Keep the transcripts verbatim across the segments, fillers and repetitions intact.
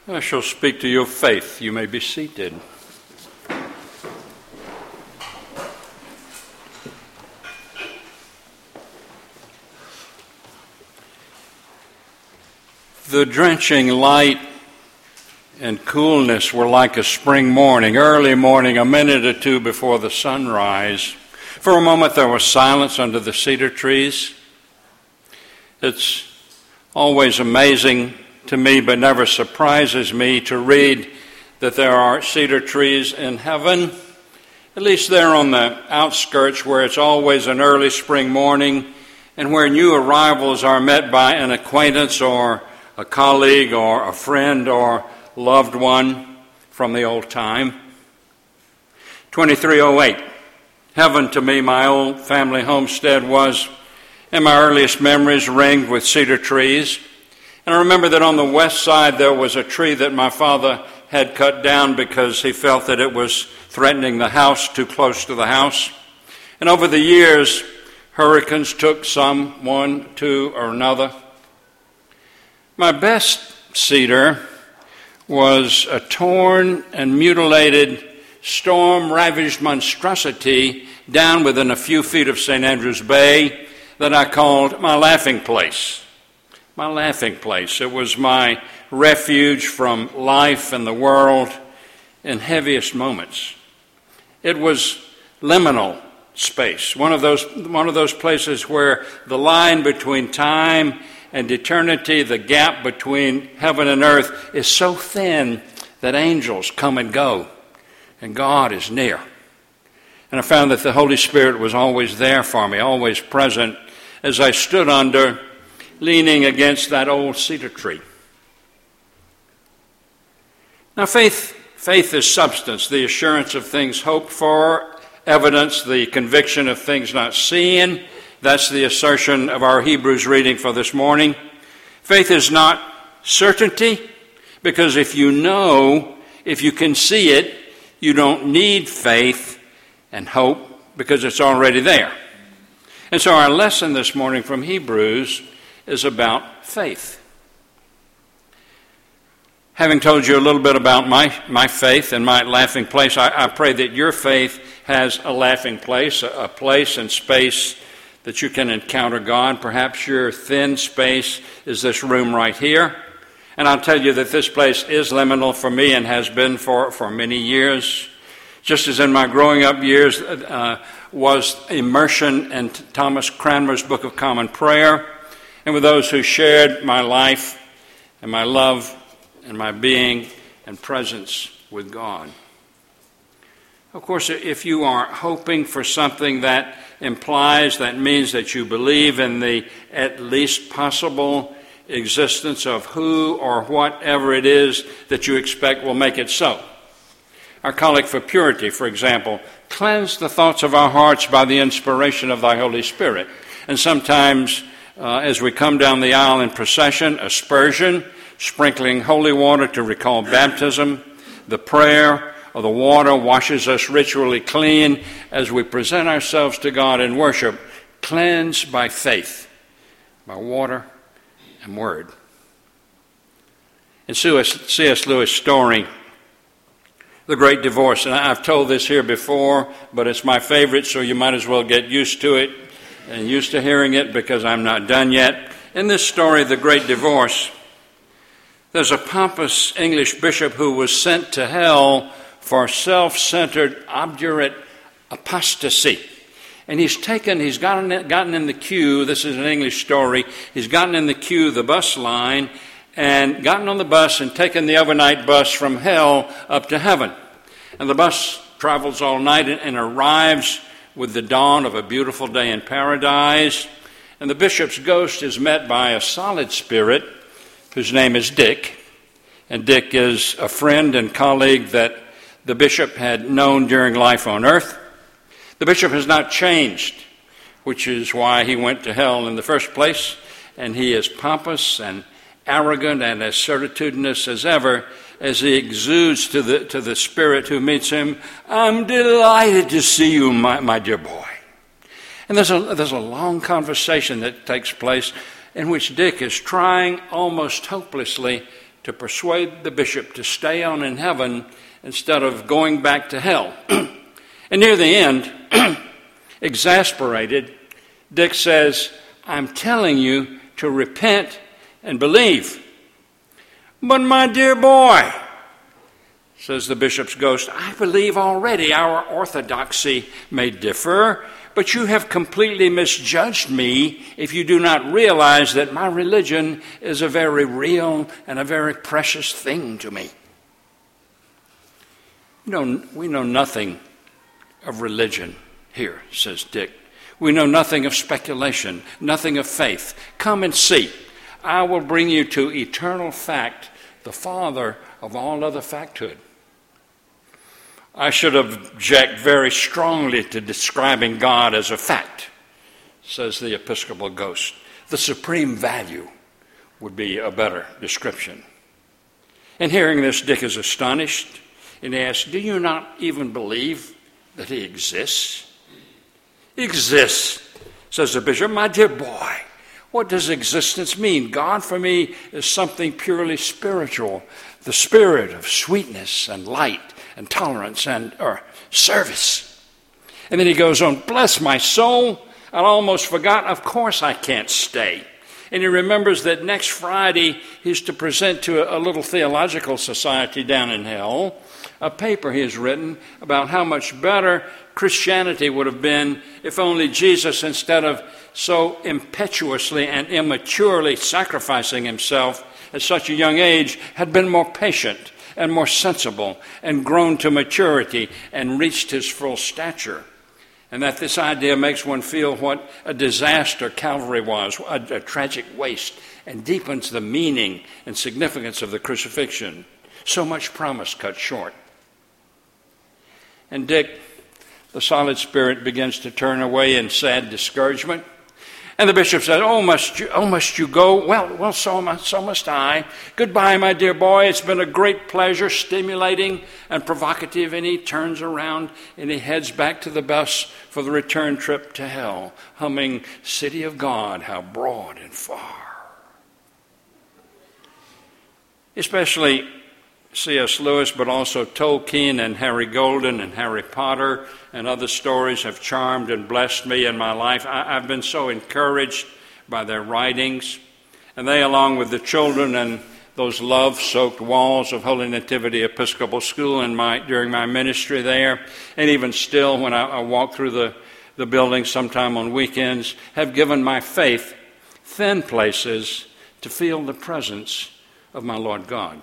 I shall speak to your faith. You may be seated. The drenching light and coolness were like a spring morning, early morning, a minute or two before the sunrise. For a moment there was silence under the cedar trees. It's always amazing to me, but never surprises me, to read that there are cedar trees in heaven, at least there on the outskirts where it's always an early spring morning and where new arrivals are met by an acquaintance or a colleague or a friend or loved one from the old time. twenty-three oh eight. Heaven to me, my old family homestead, was, in my earliest memories, ringed with cedar trees. And I remember that on the west side there was a tree that my father had cut down because he felt that it was threatening the house, too close to the house. And over the years, hurricanes took some, one, two, or another. My best cedar was a torn and mutilated, storm-ravaged monstrosity down within a few feet of Saint Andrews Bay that I called my laughing place. My laughing place. It was my refuge from life and the world in heaviest moments. It was liminal space, one of those one of those places where the line between time and eternity, the gap between heaven and earth, is so thin that angels come and go, and God is near. And I found that the Holy Spirit was always there for me, always present, as I stood under, leaning against that old cedar tree. Now, faith, faith is substance, the assurance of things hoped for, evidence, the conviction of things not seen. That's the assertion of our Hebrews reading for this morning. Faith is not certainty, because if you know, if you can see it, you don't need faith and hope because it's already there. And so our lesson this morning from Hebrews is about faith. Having told you a little bit about my, my faith and my laughing place, I, I pray that your faith has a laughing place, a, a place and space that you can encounter God. Perhaps your thin space is this room right here. And I'll tell you that this place is liminal for me and has been for, for many years. Just as in my growing up years uh, was immersion in Thomas Cranmer's Book of Common Prayer, and with those who shared my life and my love and my being and presence with God. Of course, if you are hoping for something that implies, that means that you believe in the at least possible existence of who or whatever it is that you expect will make it so. Our Collect for Purity, for example, cleanse the thoughts of our hearts by the inspiration of thy Holy Spirit. And sometimes, uh, as we come down the aisle in procession, aspersion, sprinkling holy water to recall baptism, the prayer or the water washes us ritually clean as we present ourselves to God in worship, cleansed by faith, by water and word. In C S Lewis' story, The Great Divorce, and I've told this here before, but it's my favorite, so you might as well get used to it and used to hearing it because I'm not done yet. In this story, The Great Divorce, there's a pompous English bishop who was sent to hell for self-centered, obdurate apostasy. And he's taken, he's gotten, gotten in the queue, this is an English story, he's gotten in the queue, the bus line, and gotten on the bus and taken the overnight bus from hell up to heaven. And the bus travels all night and, and arrives with the dawn of a beautiful day in paradise. And the bishop's ghost is met by a solid spirit whose name is Dick. And Dick is a friend and colleague that the bishop had known during life on earth. The bishop has not changed, which is why he went to hell in the first place. And he is pompous and arrogant and as certitudinous as ever as he exudes to the to the spirit who meets him, "I'm delighted to see you, my, my dear boy." And there's a, there's a long conversation that takes place in which Dick is trying almost hopelessly to persuade the bishop to stay on in heaven instead of going back to hell. And near the end, exasperated, Dick says, "I'm telling you to repent and believe." "But my dear boy," says the bishop's ghost, "I believe already. Our orthodoxy may differ, but you have completely misjudged me if you do not realize that my religion is a very real and a very precious thing to me." You know, we know nothing of religion here, says Dick. We know nothing of speculation, nothing of faith. Come and see. I will bring you to eternal fact, the father of all other facthood. I should object very strongly to describing God as a fact, says the Episcopal ghost. The supreme value would be a better description. And hearing this, Dick is astonished, and he asks, "Do you not even believe that he exists?" "He exists," says the bishop. "My dear boy, what does existence mean? God for me is something purely spiritual, the spirit of sweetness and light and tolerance and or service." And then he goes on, "Bless my soul, I almost forgot, of course I can't stay." And he remembers that next Friday he's to present to a little theological society down in hell a paper he has written about how much better Christianity would have been if only Jesus, instead of so impetuously and immaturely sacrificing himself at such a young age, had been more patient and more sensible and grown to maturity and reached his full stature. And that this idea makes one feel what a disaster Calvary was, a, a tragic waste, and deepens the meaning and significance of the crucifixion. So much promise cut short. And Dick, the solid spirit, begins to turn away in sad discouragement. And the bishop said, "Oh, must you, oh, must you go? Well, well, so must, so must I. Goodbye, my dear boy. It's been a great pleasure, stimulating and provocative." And he turns around and he heads back to the bus for the return trip to hell, humming, "City of God, how broad and far." Especially C S Lewis, but also Tolkien and Harry Golden and Harry Potter and other stories have charmed and blessed me in my life. I, I've been so encouraged by their writings. And they, along with the children and those love-soaked walls of Holy Nativity Episcopal School in my, during my ministry there, and even still when I, I walk through the, the building sometime on weekends, have given my faith thin places to feel the presence of my Lord God.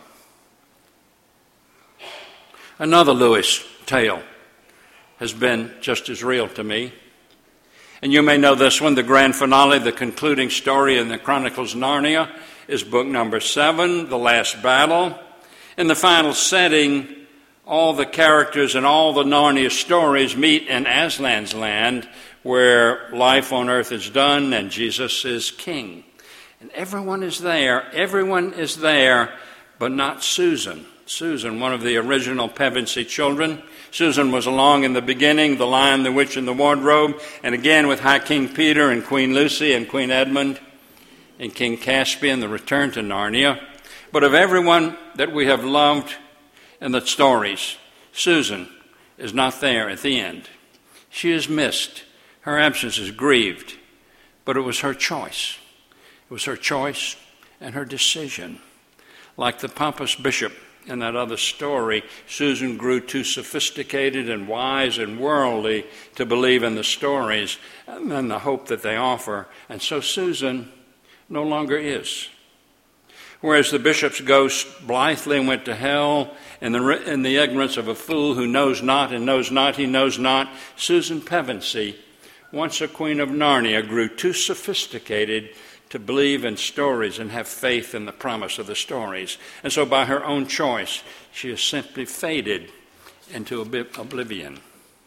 Another Lewis tale has been just as real to me. And you may know this one, the grand finale, the concluding story in the Chronicles of Narnia is book number seven, The Last Battle. In the final setting, all the characters and all the Narnia stories meet in Aslan's land, where life on earth is done and Jesus is king. And everyone is there, everyone is there, but not Susan. Susan, one of the original Pevensey children. Susan was along in the beginning, The Lion, the Witch, and the Wardrobe, and again with High King Peter and Queen Lucy and Queen Edmund and King Caspian, the return to Narnia. But of everyone that we have loved in the stories, Susan is not there at the end. She is missed. Her absence is grieved, but it was her choice. It was her choice and her decision. Like the pompous bishop in that other story, Susan grew too sophisticated and wise and worldly to believe in the stories and the hope that they offer. And so Susan no longer is. Whereas the bishop's ghost blithely went to hell in the, in the ignorance of a fool who knows not and knows not he knows not, Susan Pevensey, once a queen of Narnia, grew too sophisticated to believe in stories and have faith in the promise of the stories. And so by her own choice, she has simply faded into oblivion.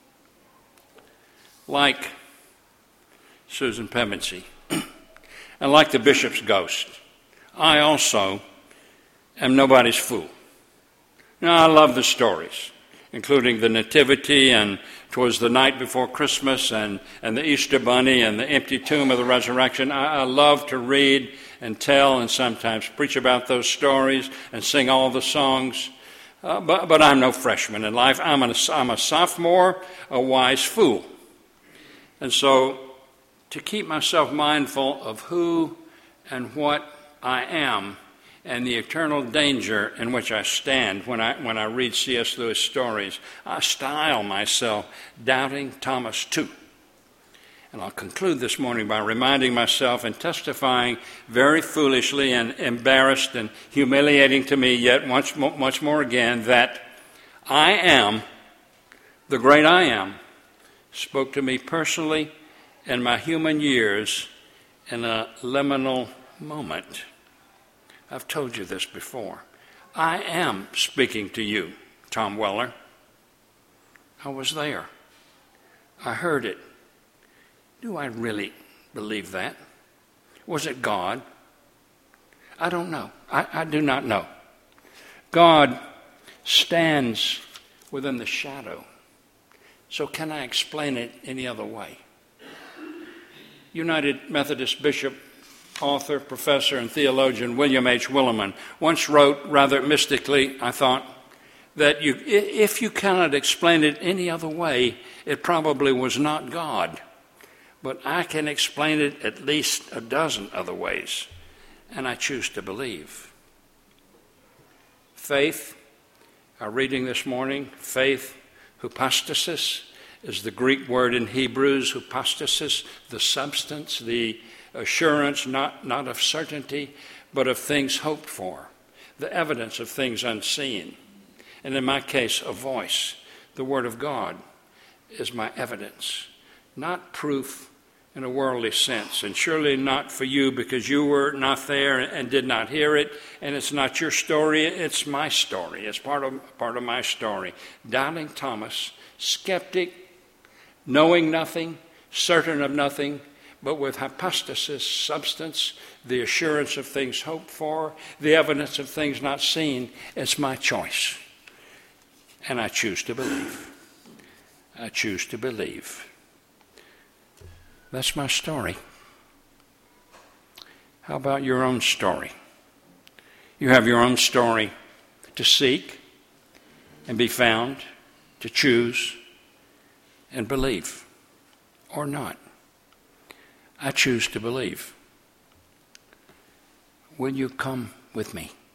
Like Susan Pevensey, and like the bishop's ghost, I also am nobody's fool. Now, I love the stories, including the Nativity and 'Twas the Night Before Christmas and, and the Easter Bunny and the empty tomb of the resurrection. I, I love to read and tell and sometimes preach about those stories and sing all the songs. Uh, but, but I'm no freshman in life. I'm, an, I'm a sophomore, a wise fool. And so to keep myself mindful of who and what I am and the eternal danger in which I stand when I, when I read C S Lewis stories, I style myself Doubting Thomas too. And I'll conclude this morning by reminding myself and testifying very foolishly and embarrassed and humiliating to me yet much, much more again that I am, the great I am, spoke to me personally in my human years in a liminal moment. I've told you this before. I am speaking to you, Tom Weller. I was there. I heard it. Do I really believe that? Was it God? I don't know. I, I do not know. God stands within the shadow. So can I explain it any other way? United Methodist Bishop, author, professor, and theologian William H. Willimon once wrote, rather mystically, I thought, that you, if you cannot explain it any other way, it probably was not God. But I can explain it at least a dozen other ways, and I choose to believe. Faith, our reading this morning, faith, hypostasis, is the Greek word in Hebrews, hypostasis, the substance, the assurance, not, not of certainty, but of things hoped for, the evidence of things unseen. And in my case, a voice. The Word of God is my evidence, not proof in a worldly sense, and surely not for you because you were not there and did not hear it, and it's not your story, it's my story. It's part of, part of my story. Doubting Thomas, skeptic, knowing nothing, certain of nothing, but with hypostasis, substance, the assurance of things hoped for, the evidence of things not seen. It's my choice. And I choose to believe. I choose to believe. That's my story. How about your own story? You have your own story to seek and be found, to choose and believe, or not. I choose to believe. Will you come with me?